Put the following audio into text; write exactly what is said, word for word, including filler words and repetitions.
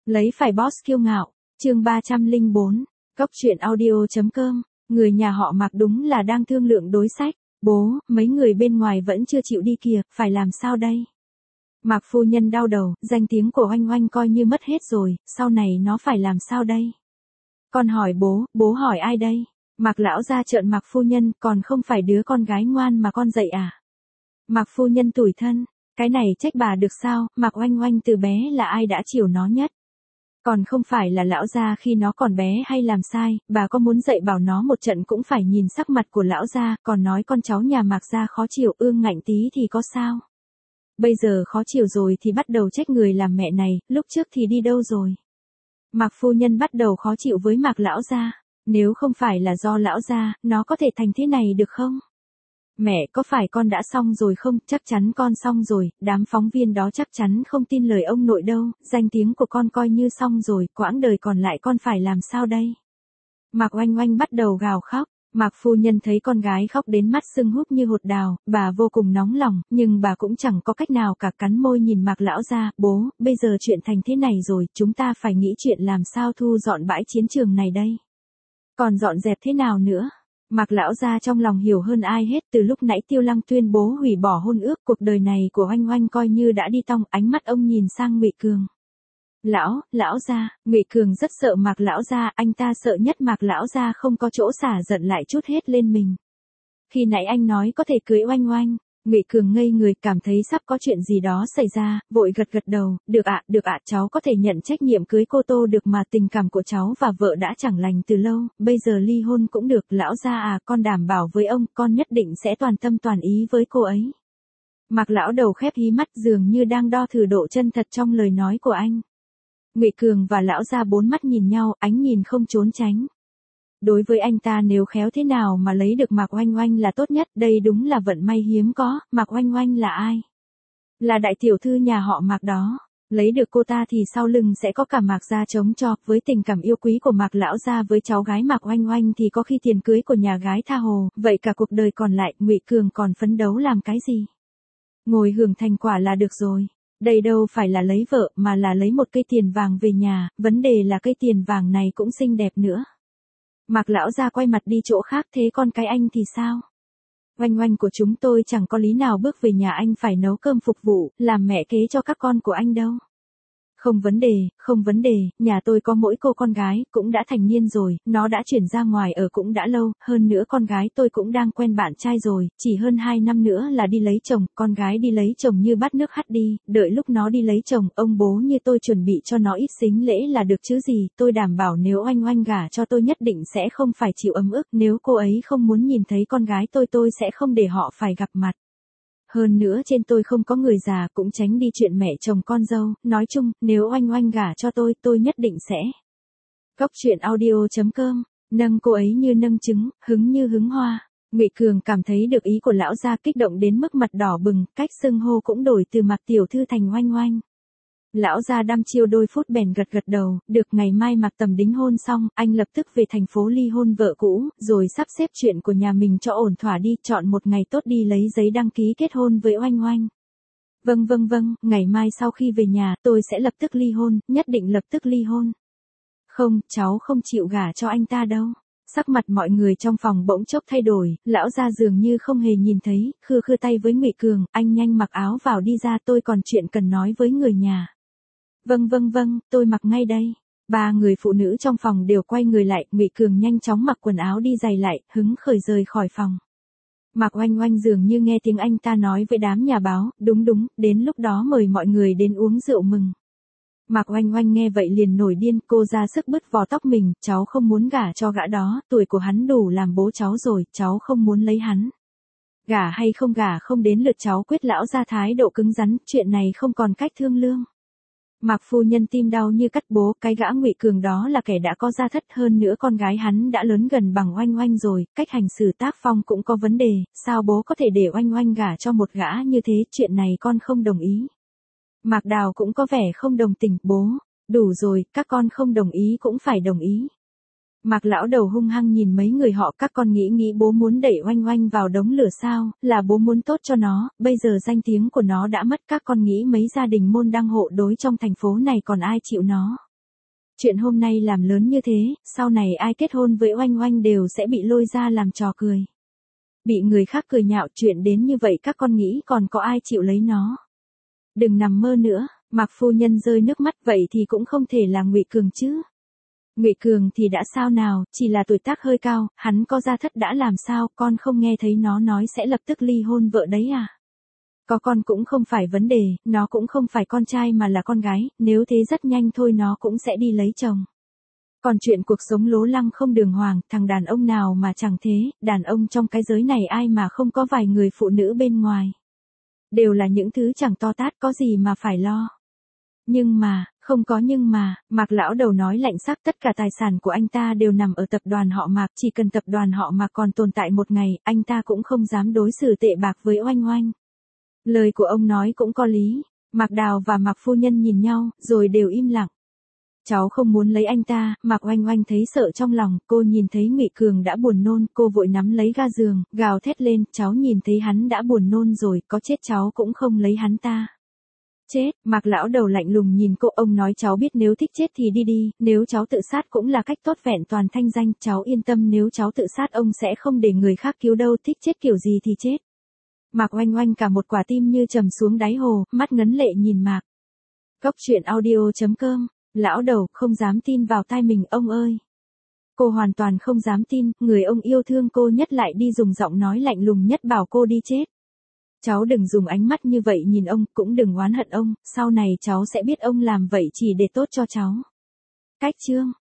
Lấy phải boss kiêu ngạo, chương ba trăm lẻ bốn, Cốc truyện audio.com, người nhà họ Mạc đúng là đang thương lượng đối sách, bố, mấy người bên ngoài vẫn chưa chịu đi kìa, phải làm sao đây? Mạc phu nhân đau đầu, danh tiếng của Oanh Oanh coi như mất hết rồi, sau này nó phải làm sao đây? Con hỏi bố, bố hỏi ai đây? Mạc lão ra trợn Mạc phu nhân, còn không phải đứa con gái ngoan mà con dạy à? Mạc phu nhân tủi thân, cái này trách bà được sao, Mạc Oanh Oanh từ bé là ai đã chiều nó nhất? Còn không phải là lão gia khi nó còn bé hay làm sai, bà có muốn dạy bảo nó một trận cũng phải nhìn sắc mặt của lão gia, còn nói con cháu nhà Mạc gia khó chịu ương ngạnh tí thì có sao? Bây giờ khó chịu rồi thì bắt đầu trách người làm mẹ này, lúc trước thì đi đâu rồi? Mạc phu nhân bắt đầu khó chịu với Mạc lão gia, nếu không phải là do lão gia, nó có thể thành thế này được không? Mẹ, có phải con đã xong rồi không? Chắc chắn con xong rồi, đám phóng viên đó chắc chắn không tin lời ông nội đâu, danh tiếng của con coi như xong rồi, quãng đời còn lại con phải làm sao đây? Mạc Oanh Oanh bắt đầu gào khóc, Mạc phu nhân thấy con gái khóc đến mắt sưng húp như hột đào, bà vô cùng nóng lòng, nhưng bà cũng chẳng có cách nào cả, cắn môi nhìn Mạc lão ra, bố, bây giờ chuyện thành thế này rồi, chúng ta phải nghĩ chuyện làm sao thu dọn bãi chiến trường này đây. Còn dọn dẹp thế nào nữa? Mạc lão gia trong lòng hiểu hơn ai hết, từ lúc nãy Tiêu Lăng tuyên bố hủy bỏ hôn ước, cuộc đời này của Oanh Oanh coi như đã đi tong, ánh mắt ông nhìn sang Ngụy Cường. Lão, lão gia, Ngụy Cường rất sợ Mạc lão gia, anh ta sợ nhất Mạc lão gia không có chỗ xả giận lại trút hết lên mình. Khi nãy anh nói có thể cưới Oanh Oanh, Ngụy Cường ngây người, cảm thấy sắp có chuyện gì đó xảy ra, vội gật gật đầu, được ạ, được ạ, cháu có thể nhận trách nhiệm cưới cô Tô được mà, tình cảm của cháu và vợ đã chẳng lành từ lâu, bây giờ ly hôn cũng được, lão gia à, con đảm bảo với ông, con nhất định sẽ toàn tâm toàn ý với cô ấy. Mạc lão đầu khép hí mắt dường như đang đo thử độ chân thật trong lời nói của anh. Ngụy Cường và lão gia bốn mắt nhìn nhau, ánh nhìn không trốn tránh. Đối với anh ta nếu khéo thế nào mà lấy được Mạc Oanh Oanh là tốt nhất, đây đúng là vận may hiếm có. Mạc Oanh Oanh là ai? Là đại tiểu thư nhà họ Mạc đó. Lấy được cô ta thì sau lưng sẽ có cả Mạc gia chống cho, với tình cảm yêu quý của Mạc lão gia với cháu gái Mạc Oanh Oanh thì có khi tiền cưới của nhà gái tha hồ, vậy cả cuộc đời còn lại, Ngụy Cường còn phấn đấu làm cái gì? Ngồi hưởng thành quả là được rồi. Đây đâu phải là lấy vợ mà là lấy một cây tiền vàng về nhà, vấn đề là cây tiền vàng này cũng xinh đẹp nữa. Mạc lão gia quay mặt đi chỗ khác, thế con cái anh thì sao? Oanh Oanh của chúng tôi chẳng có lý nào bước về nhà anh phải nấu cơm phục vụ, làm mẹ kế cho các con của anh đâu. Không vấn đề, không vấn đề, nhà tôi có mỗi cô con gái, cũng đã thành niên rồi, nó đã chuyển ra ngoài ở cũng đã lâu, hơn nữa con gái tôi cũng đang quen bạn trai rồi, chỉ hơn hai năm nữa là đi lấy chồng, con gái đi lấy chồng như bát nước hắt đi, đợi lúc nó đi lấy chồng, ông bố như tôi chuẩn bị cho nó ít sính lễ là được chứ gì, tôi đảm bảo nếu Oanh Oanh gả cho tôi nhất định sẽ không phải chịu ấm ức, nếu cô ấy không muốn nhìn thấy con gái tôi tôi sẽ không để họ phải gặp mặt. Hơn nữa trên tôi không có người già, cũng tránh đi chuyện mẹ chồng con dâu, nói chung, nếu Oanh Oanh gả cho tôi, tôi nhất định sẽ. Cốc truyện audio.com, nâng cô ấy như nâng trứng, hứng như hứng hoa. Ngụy Cường cảm thấy được ý của lão gia, kích động đến mức mặt đỏ bừng, cách xưng hô cũng đổi từ Mạc tiểu thư thành Oanh Oanh. Lão gia đăm chiêu đôi phút bèn gật gật đầu, được, ngày mai Mạc Tầm đính hôn xong, anh lập tức về thành phố ly hôn vợ cũ, rồi sắp xếp chuyện của nhà mình cho ổn thỏa đi, chọn một ngày tốt đi lấy giấy đăng ký kết hôn với Oanh Oanh. Vâng vâng vâng, ngày mai sau khi về nhà, tôi sẽ lập tức ly hôn, nhất định lập tức ly hôn. Không, cháu không chịu gả cho anh ta đâu. Sắc mặt mọi người trong phòng bỗng chốc thay đổi, lão gia dường như không hề nhìn thấy, khư khư tay với Ngụy Cường, anh nhanh mặc áo vào đi ra, tôi còn chuyện cần nói với người nhà. Vâng vâng vâng, tôi mặc ngay đây. Ba người phụ nữ trong phòng đều quay người lại, Ngụy Cường nhanh chóng mặc quần áo đi giày lại, hứng khởi rời khỏi phòng. Mạc Oanh Oanh dường như nghe tiếng anh ta nói với đám nhà báo, đúng đúng, đến lúc đó mời mọi người đến uống rượu mừng. Mạc Oanh Oanh nghe vậy liền nổi điên, cô ra sức bứt vò tóc mình, cháu không muốn gả cho gã đó, tuổi của hắn đủ làm bố cháu rồi, cháu không muốn lấy hắn. Gả hay không gả không đến lượt cháu quyết, lão ra thái độ cứng rắn, chuyện này không còn cách thương lương. Mạc phu nhân tim đau như cắt, bố, cái gã Ngụy Cường đó là kẻ đã có gia thất, hơn nữa con gái hắn đã lớn gần bằng Oanh Oanh rồi, cách hành xử tác phong cũng có vấn đề, sao bố có thể để Oanh Oanh gả cho một gã như thế, chuyện này con không đồng ý. Mạc Đào cũng có vẻ không đồng tình, bố, đủ rồi, các con không đồng ý cũng phải đồng ý. Mạc lão đầu hung hăng nhìn mấy người họ, các con nghĩ nghĩ bố muốn đẩy Oanh Oanh vào đống lửa sao, là bố muốn tốt cho nó, bây giờ danh tiếng của nó đã mất, các con nghĩ mấy gia đình môn đăng hộ đối trong thành phố này còn ai chịu nó. Chuyện hôm nay làm lớn như thế, sau này ai kết hôn với Oanh Oanh đều sẽ bị lôi ra làm trò cười. Bị người khác cười nhạo chuyện đến như vậy các con nghĩ còn có ai chịu lấy nó. Đừng nằm mơ nữa, Mạc phu nhân rơi nước mắt vậy thì cũng không thể là Ngụy Cường chứ. Ngụy Cường thì đã sao nào, chỉ là tuổi tác hơi cao, hắn có gia thất đã làm sao, con không nghe thấy nó nói sẽ lập tức ly hôn vợ đấy à? Có con cũng không phải vấn đề, nó cũng không phải con trai mà là con gái, nếu thế rất nhanh thôi nó cũng sẽ đi lấy chồng. Còn chuyện cuộc sống lố lăng không đường hoàng, thằng đàn ông nào mà chẳng thế, đàn ông trong cái giới này ai mà không có vài người phụ nữ bên ngoài. Đều là những thứ chẳng to tát có gì mà phải lo. Nhưng mà, không có nhưng mà, Mạc lão đầu nói lạnh sắc tất cả tài sản của anh ta đều nằm ở tập đoàn họ Mạc, chỉ cần tập đoàn họ Mạc còn tồn tại một ngày, anh ta cũng không dám đối xử tệ bạc với Oanh Oanh. Lời của ông nói cũng có lý, Mạc Đào và Mạc phu nhân nhìn nhau, rồi đều im lặng. Cháu không muốn lấy anh ta, Mạc Oanh Oanh thấy sợ trong lòng, cô nhìn thấy Ngụy Cường đã buồn nôn, cô vội nắm lấy ga giường, gào thét lên, cháu nhìn thấy hắn đã buồn nôn rồi, có chết cháu cũng không lấy hắn ta. Chết, Mạc lão đầu lạnh lùng nhìn cô, ông nói cháu biết nếu thích chết thì đi đi, nếu cháu tự sát cũng là cách tốt vẹn toàn thanh danh, cháu yên tâm nếu cháu tự sát ông sẽ không để người khác cứu đâu, thích chết kiểu gì thì chết. Mạc Oanh Oanh cả một quả tim như trầm xuống đáy hồ, mắt ngấn lệ nhìn Mạc. Cốc truyện audio chấm com, lão đầu không dám tin vào tai mình ông ơi. Cô hoàn toàn không dám tin, người ông yêu thương cô nhất lại đi dùng giọng nói lạnh lùng nhất bảo cô đi chết. Cháu đừng dùng ánh mắt như vậy nhìn ông, cũng đừng oán hận ông, sau này cháu sẽ biết ông làm vậy chỉ để tốt cho cháu. Cách chương